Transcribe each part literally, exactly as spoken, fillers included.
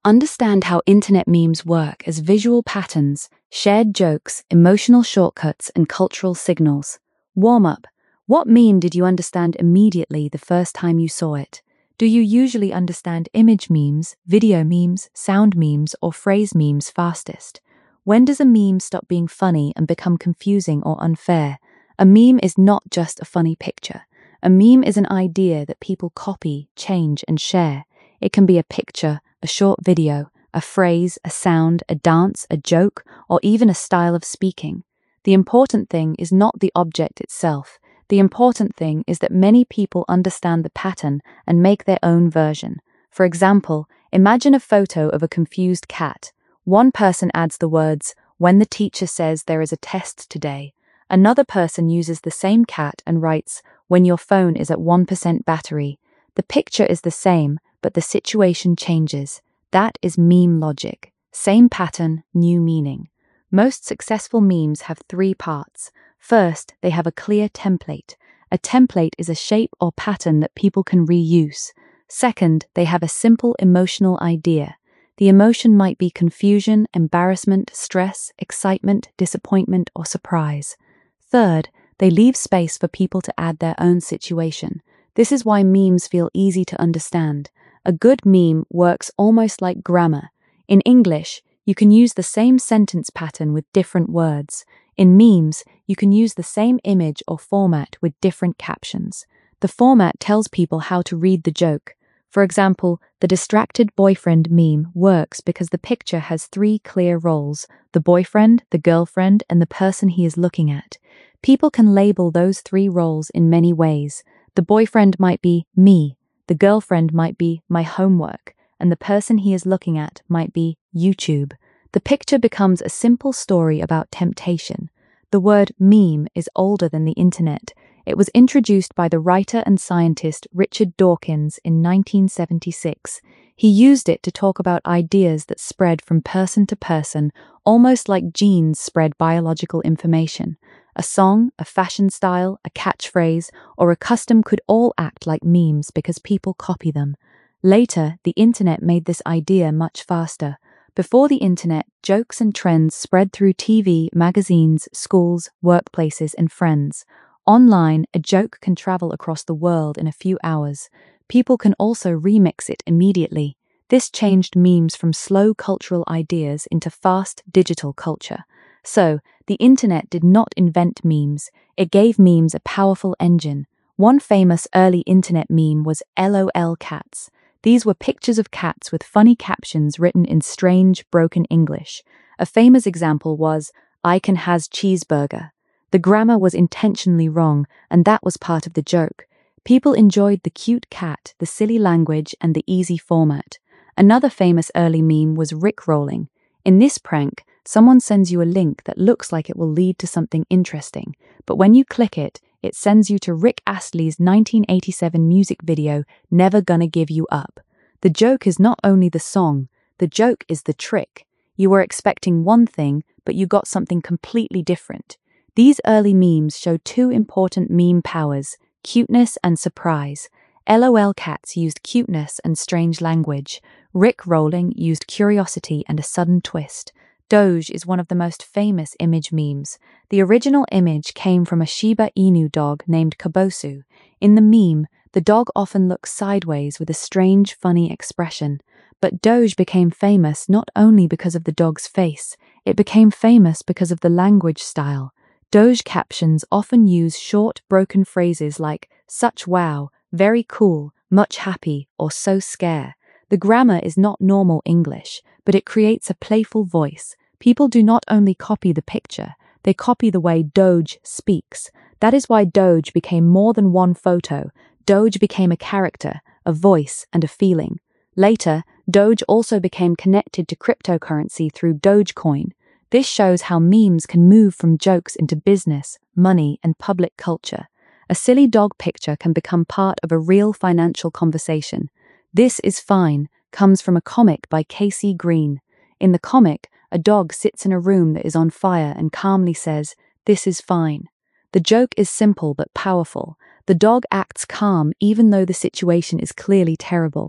Understand how internet memes work as visual patterns, shared jokes, emotional shortcuts, and cultural signals. Warm up. What meme did you understand immediately the first time you saw it? Do you usually understand image memes, video memes, sound memes, or phrase memes fastest? When does a meme stop being funny and become confusing or unfair? A meme is not just a funny picture. A meme is an idea that people copy, change, and share. It can be a picture, a short video, a phrase, a sound, a dance, a joke, or even a style of speaking. The important thing is not the object itself. The important thing is that many people understand the pattern and make their own version. For example, imagine a photo of a confused cat. One person adds the words, "When the teacher says there is a test today." Another person uses the same cat and writes, "When your phone is at one percent battery." The picture is the same, but the situation changes. That is meme logic. Same pattern, new meaning. Most successful memes have three parts. First, they have a clear template. A template is a shape or pattern that people can reuse. Second, they have a simple emotional idea. The emotion might be confusion, embarrassment, stress, excitement, disappointment, or surprise. Third, they leave space for people to add their own situation. This is why memes feel easy to understand. A good meme works almost like grammar. In English, you can use the same sentence pattern with different words. In memes, you can use the same image or format with different captions. The format tells people how to read the joke. For example, the distracted boyfriend meme works because the picture has three clear roles: the boyfriend, the girlfriend, and the person he is looking at. People can label those three roles in many ways. The boyfriend might be me, the girlfriend might be my homework, and the person he is looking at might be YouTube. The picture becomes a simple story about temptation. The word meme is older than the internet. It was introduced by the writer and scientist Richard Dawkins in nineteen seventy-six. He used it to talk about ideas that spread from person to person, almost like genes spread biological information. A song, a fashion style, a catchphrase, or a custom could all act like memes because people copy them. Later, the internet made this idea much faster. Before the internet, jokes and trends spread through T V, magazines, schools, workplaces, and friends. Online, a joke can travel across the world in a few hours. People can also remix it immediately. This changed memes from slow cultural ideas into fast digital culture. So, the internet did not invent memes. It gave memes a powerful engine. One famous early internet meme was LOL cats. These were pictures of cats with funny captions written in strange, broken English. A famous example was, "I can has cheeseburger." The grammar was intentionally wrong, and that was part of the joke. People enjoyed the cute cat, the silly language, and the easy format. Another famous early meme was Rickrolling. In this prank, someone sends you a link that looks like it will lead to something interesting, but when you click it, it sends you to Rick Astley's nineteen eighty-seven music video, Never Gonna Give You Up. The joke is not only the song, the joke is the trick. You were expecting one thing, but you got something completely different. These early memes show two important meme powers: cuteness and surprise. LOL cats used cuteness and strange language. Rickrolling used curiosity and a sudden twist. Doge is one of the most famous image memes. The original image came from a Shiba Inu dog named Kabosu. In the meme, the dog often looks sideways with a strange, funny expression. But Doge became famous not only because of the dog's face, it became famous because of the language style. Doge captions often use short, broken phrases like "such wow," "very cool," "much happy," or "so scare." The grammar is not normal English, but it creates a playful voice. People do not only copy the picture, they copy the way Doge speaks. That is why Doge became more than one photo. Doge became a character, a voice, and a feeling. Later, Doge also became connected to cryptocurrency through Dogecoin. This shows how memes can move from jokes into business, money, and public culture. A silly dog picture can become part of a real financial conversation. This Is Fine comes from a comic by K C Green. In the comic, a dog sits in a room that is on fire and calmly says, "This is fine." The joke is simple but powerful. The dog acts calm even though the situation is clearly terrible.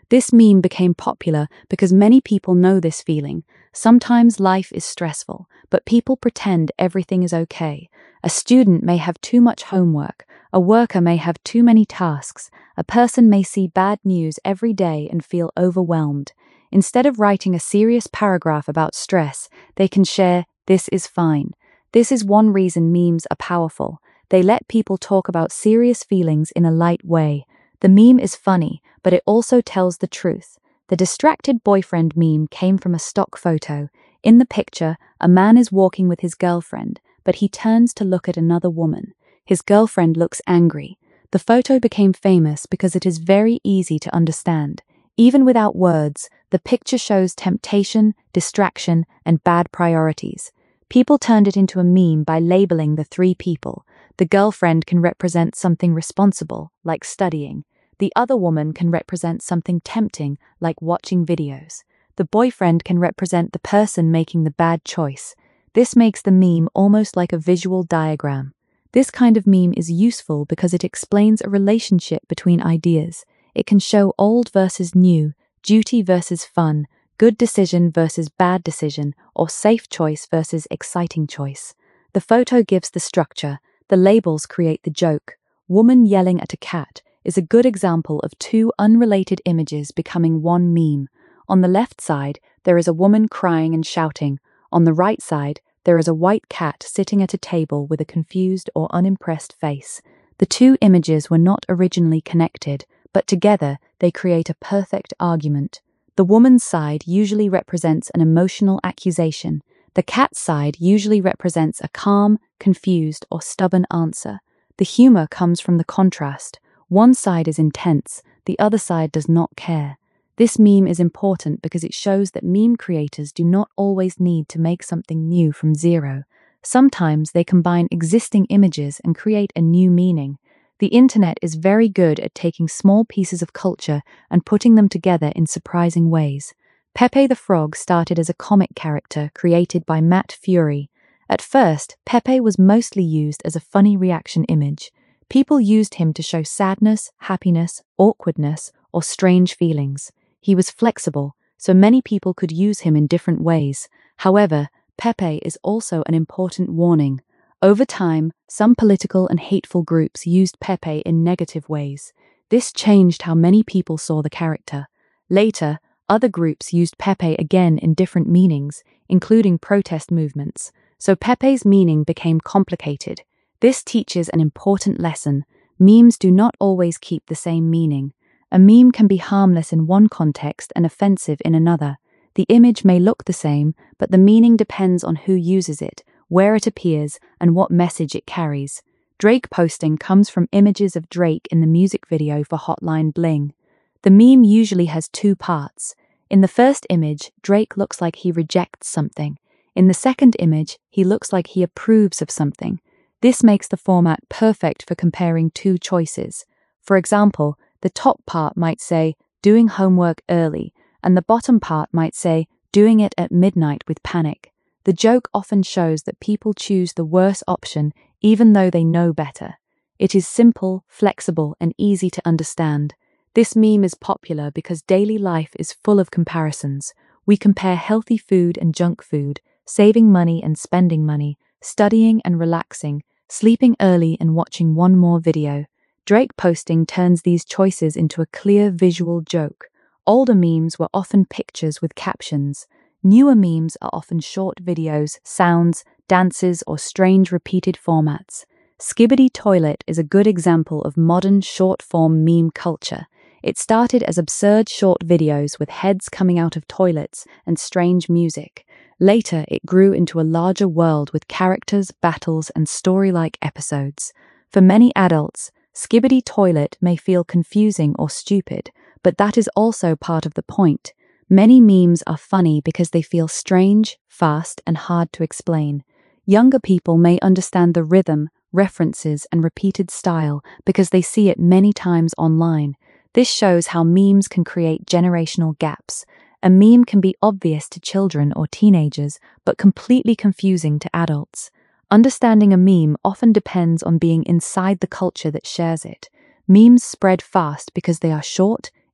This meme became popular because many people know this feeling. Sometimes life is stressful, but people pretend everything is okay. A student may have too much homework, a worker may have too many tasks, a person may see bad news every day and feel overwhelmed. Instead of writing a serious paragraph about stress, they can share, "This is fine." This is one reason memes are powerful. They let people talk about serious feelings in a light way. The meme is funny, but it also tells the truth. The distracted boyfriend meme came from a stock photo. In the picture, a man is walking with his girlfriend, but he turns to look at another woman. His girlfriend looks angry. The photo became famous because it is very easy to understand. Even without words, the picture shows temptation, distraction, and bad priorities. People turned it into a meme by labeling the three people. The girlfriend can represent something responsible, like studying. The other woman can represent something tempting, like watching videos. The boyfriend can represent the person making the bad choice. This makes the meme almost like a visual diagram. This kind of meme is useful because it explains a relationship between ideas. It can show old versus new, duty versus fun, good decision versus bad decision, or safe choice versus exciting choice. The photo gives the structure. The labels create the joke. Woman yelling at a cat is a good example of two unrelated images becoming one meme. On the left side, there is a woman crying and shouting. On the right side, there is a white cat sitting at a table with a confused or unimpressed face. The two images were not originally connected, but together they create a perfect argument. The woman's side usually represents an emotional accusation. The cat's side usually represents a calm, confused, or stubborn answer. The humor comes from the contrast. One side is intense, the other side does not care. This meme is important because it shows that meme creators do not always need to make something new from zero. Sometimes they combine existing images and create a new meaning. The internet is very good at taking small pieces of culture and putting them together in surprising ways. Pepe the Frog started as a comic character created by Matt Fury. At first, Pepe was mostly used as a funny reaction image. People used him to show sadness, happiness, awkwardness, or strange feelings. He was flexible, so many people could use him in different ways. However, Pepe is also an important warning. Over time, some political and hateful groups used Pepe in negative ways. This changed how many people saw the character. Later, other groups used Pepe again in different meanings, including protest movements, so Pepe's meaning became complicated. This teaches an important lesson. Memes do not always keep the same meaning. A meme can be harmless in one context and offensive in another. The image may look the same, but the meaning depends on who uses it, where it appears, and what message it carries. Drake posting comes from images of Drake in the music video for Hotline Bling. The meme usually has two parts. In the first image, Drake looks like he rejects something. In the second image, he looks like he approves of something. This makes the format perfect for comparing two choices. For example, the top part might say, "doing homework early," and the bottom part might say, "doing it at midnight with panic." The joke often shows that people choose the worse option even though they know better. It is simple, flexible, and easy to understand. This meme is popular because daily life is full of comparisons. We compare healthy food and junk food, saving money and spending money, studying and relaxing, sleeping early and watching one more video. Drake posting turns these choices into a clear visual joke. Older memes were often pictures with captions. Newer memes are often short videos, sounds, dances, or strange repeated formats. Skibidi Toilet is a good example of modern short-form meme culture. It started as absurd short videos with heads coming out of toilets and strange music. Later, it grew into a larger world with characters, battles, and story-like episodes. For many adults, Skibidi Toilet may feel confusing or stupid, but that is also part of the point. Many memes are funny because they feel strange, fast, and hard to explain. Younger people may understand the rhythm, references, and repeated style because they see it many times online. This shows how memes can create generational gaps. A meme can be obvious to children or teenagers, but completely confusing to adults. Understanding a meme often depends on being inside the culture that shares it. Memes spread fast because they are short,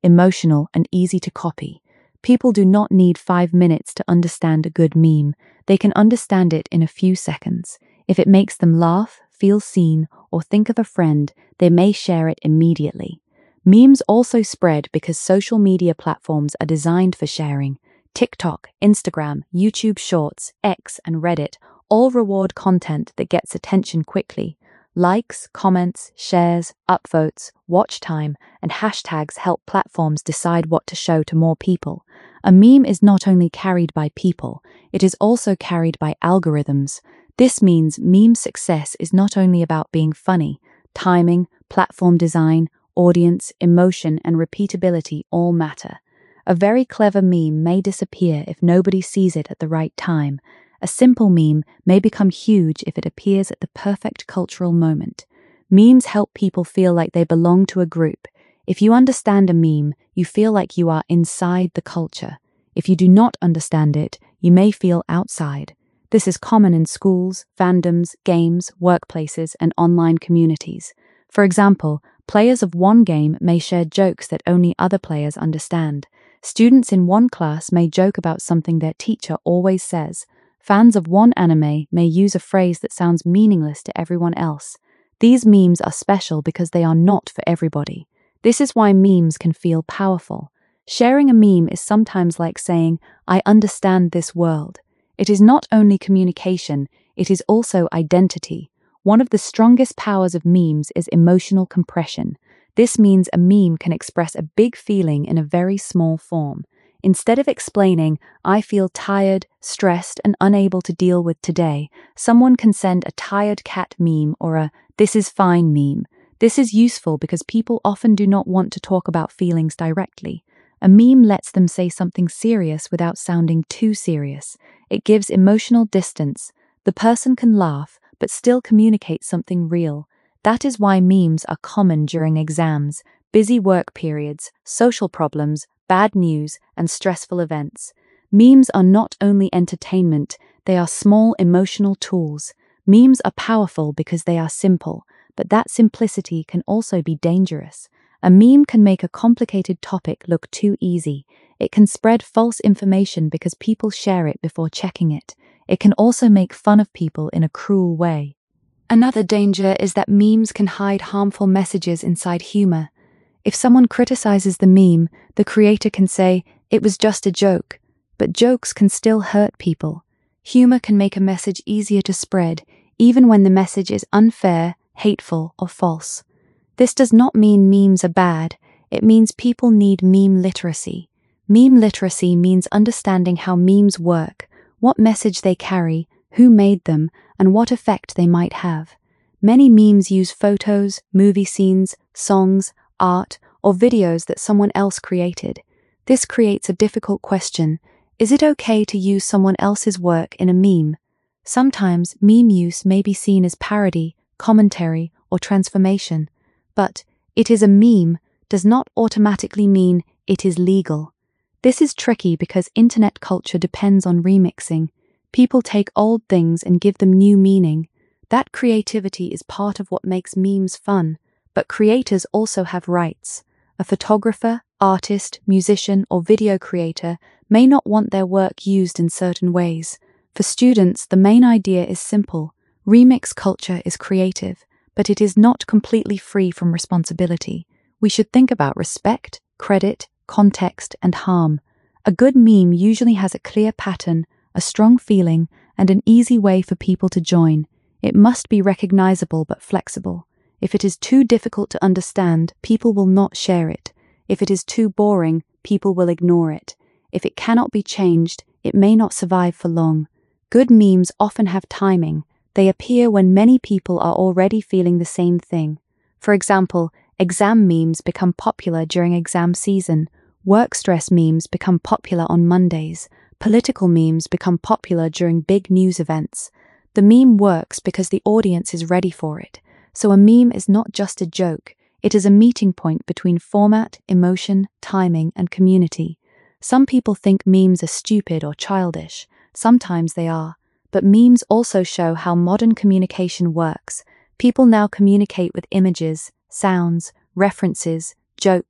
emotional, and easy to copy. People do not need five minutes to understand a good meme. They can understand it in a few seconds. If it makes them laugh, feel seen, or think of a friend, they may share it immediately. Memes also spread because social media platforms are designed for sharing. TikTok, Instagram, YouTube Shorts, X, and Reddit all reward content that gets attention quickly. Likes, comments, shares, upvotes, watch time, and hashtags help platforms decide what to show to more people. A meme is not only carried by people, it is also carried by algorithms. This means meme success is not only about being funny. Timing, platform design, audience, emotion, and repeatability all matter. A very clever meme may disappear if nobody sees it at the right time. A simple meme may become huge if it appears at the perfect cultural moment. Memes help people feel like they belong to a group. If you understand a meme, you feel like you are inside the culture. If you do not understand it, you may feel outside. This is common in schools, fandoms, games, workplaces, and online communities. For example, players of one game may share jokes that only other players understand. Students in one class may joke about something their teacher always says. Fans of one anime may use a phrase that sounds meaningless to everyone else. These memes are special because they are not for everybody. This is why memes can feel powerful. Sharing a meme is sometimes like saying, "I understand this world." It is not only communication, it is also identity. One of the strongest powers of memes is emotional compression. This means a meme can express a big feeling in a very small form. Instead of explaining, "I feel tired, stressed, and unable to deal with today," someone can send a tired cat meme or a "this is fine" meme. This is useful because people often do not want to talk about feelings directly. A meme lets them say something serious without sounding too serious. It gives emotional distance. The person can laugh, but still communicate something real. That is why memes are common during exams, busy work periods, social problems, bad news, and stressful events. Memes are not only entertainment, they are small emotional tools. Memes are powerful because they are simple, but that simplicity can also be dangerous. A meme can make a complicated topic look too easy. It can spread false information because people share it before checking it. It can also make fun of people in a cruel way. Another danger is that memes can hide harmful messages inside humor. If someone criticizes the meme, the creator can say, "It was just a joke," but jokes can still hurt people. Humor can make a message easier to spread, even when the message is unfair, hateful, or false. This does not mean memes are bad, it means people need meme literacy. Meme literacy means understanding how memes work, what message they carry, who made them, and what effect they might have. Many memes use photos, movie scenes, songs, art, or videos that someone else created. This creates a difficult question. Is it okay to use someone else's work in a meme? Sometimes meme use may be seen as parody, commentary, or transformation. But "it is a meme" does not automatically mean it is legal. This is tricky because internet culture depends on remixing. People take old things and give them new meaning. That creativity is part of what makes memes fun, but creators also have rights. A photographer, artist, musician, or video creator may not want their work used in certain ways. For students, the main idea is simple. Remix culture is creative, but it is not completely free from responsibility. We should think about respect, credit, context, and harm. A good meme usually has a clear pattern, a strong feeling, and an easy way for people to join. It must be recognizable but flexible. If it is too difficult to understand, people will not share it. If it is too boring, people will ignore it. If it cannot be changed, it may not survive for long. Good memes often have timing. They appear when many people are already feeling the same thing. For example, exam memes become popular during exam season. Work stress memes become popular on Mondays. Political memes become popular during big news events. The meme works because the audience is ready for it. So a meme is not just a joke. It is a meeting point between format, emotion, timing, and community. Some people think memes are stupid or childish. Sometimes they are. But memes also show how modern communication works. People now communicate with images, sounds, references, jokes,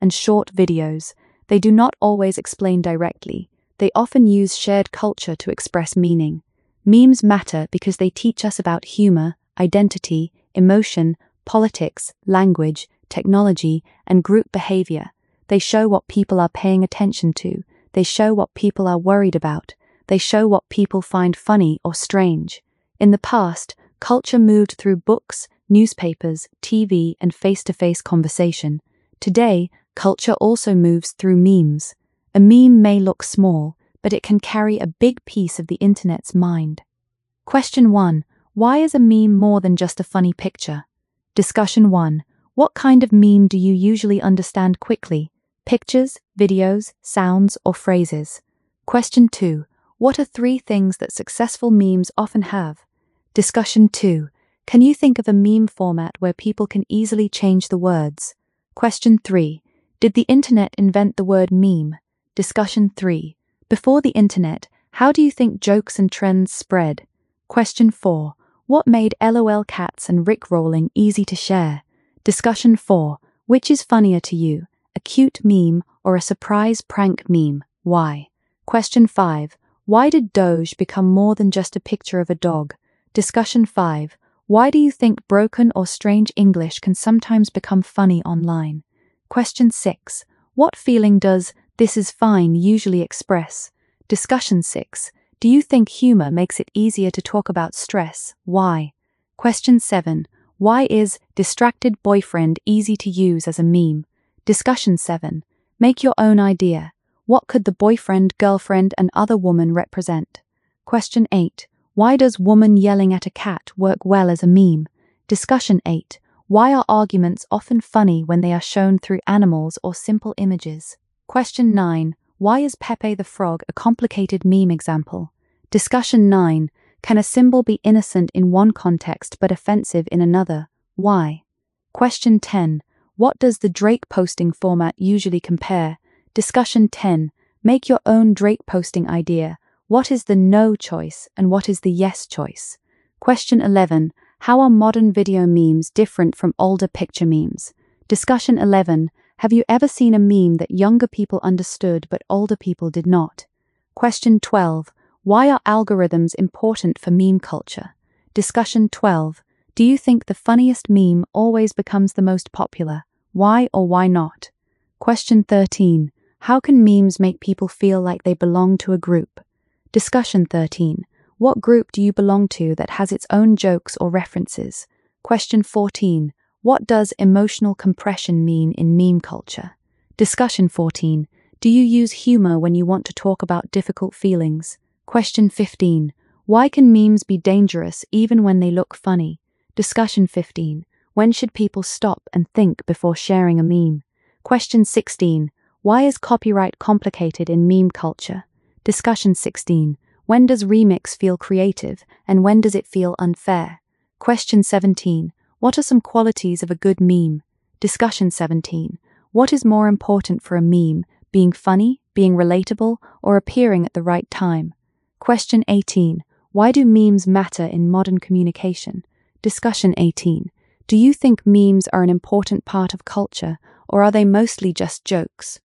and short videos. They do not always explain directly. They often use shared culture to express meaning. Memes matter because they teach us about humor, identity, emotion, politics, language, technology, and group behavior. They show what people are paying attention to. They show what people are worried about. They show what people find funny or strange. In the past, culture moved through books, newspapers, T V, and face-to-face conversation. Today, culture also moves through memes. A meme may look small, but it can carry a big piece of the internet's mind. Question one. Why is a meme more than just a funny picture? Discussion one. What kind of meme do you usually understand quickly? Pictures, videos, sounds, or phrases? Question two. What are three things that successful memes often have? Discussion two. Can you think of a meme format where people can easily change the words? Question three. Did the internet invent the word meme? Discussion three. Before the internet, how do you think jokes and trends spread? Question four. What made LOL cats and Rickrolling easy to share? Discussion four. Which is funnier to you, a cute meme or a surprise prank meme? Why? Question five. Why did Doge become more than just a picture of a dog? Discussion five. Why do you think broken or strange English can sometimes become funny online? Question six. What feeling does "this is fine" usually express? Discussion six. Do you think humor makes it easier to talk about stress? Why? Question seven. Why is "distracted boyfriend" easy to use as a meme? Discussion seven. Make your own idea. What could the boyfriend, girlfriend, and other woman represent? Question eight. Why does "woman yelling at a cat" work well as a meme? Discussion eight. Why are arguments often funny when they are shown through animals or simple images? Question nine. Why is Pepe the Frog a complicated meme example? Discussion nine. Can a symbol be innocent in one context but offensive in another? Why? Question ten. What does the Drake posting format usually compare? Discussion ten. Make your own Drake posting idea. What is the no choice and what is the yes choice? Question eleven. How are modern video memes different from older picture memes? Discussion eleven. Have you ever seen a meme that younger people understood but older people did not? Question twelve. Why are algorithms important for meme culture? Discussion twelve. Do you think the funniest meme always becomes the most popular? Why or why not? Question thirteen. How can memes make people feel like they belong to a group? Discussion thirteen. What group do you belong to that has its own jokes or references? Question fourteen. What does emotional compression mean in meme culture? Discussion fourteen. Do you use humor when you want to talk about difficult feelings? Question fifteen. Why can memes be dangerous even when they look funny? Discussion fifteen. When should people stop and think before sharing a meme? Question sixteen. Why is copyright complicated in meme culture? Discussion sixteen. When does remix feel creative and when does it feel unfair? Question seventeen. What are some qualities of a good meme? Discussion seventeen. What is more important for a meme, being funny, being relatable, or appearing at the right time? Question eighteen. Why do memes matter in modern communication? Discussion eighteen. Do you think memes are an important part of culture, or are they mostly just jokes?